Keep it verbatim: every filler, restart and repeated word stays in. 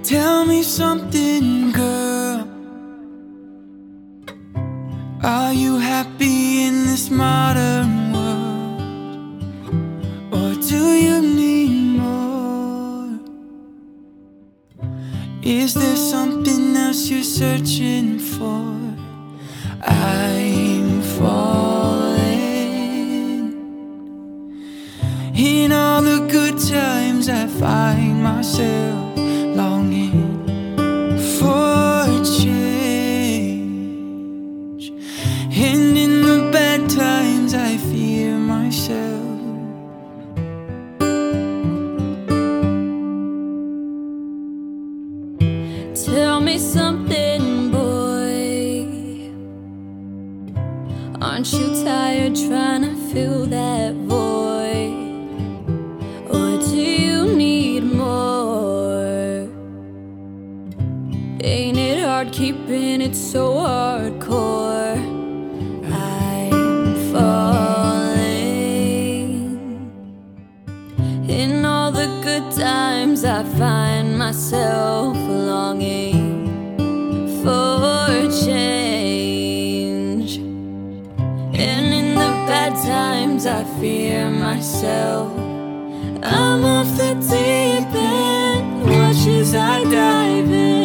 Tell me something, girl. Are you happy in this modern world? Or do you need more? Is there something else you're searching for? I'm falling. In all the good times I find myself longing for change, and in the bad times I fear myself. Tell me something, boy. Aren't you tired trying to fill that void? Or do you need more? Ain't it hard keeping it so hardcore? I'm falling. In all the good times I find myself longing for change, and in the bad times I fear myself. I'm off the deep end, watch as I dive in.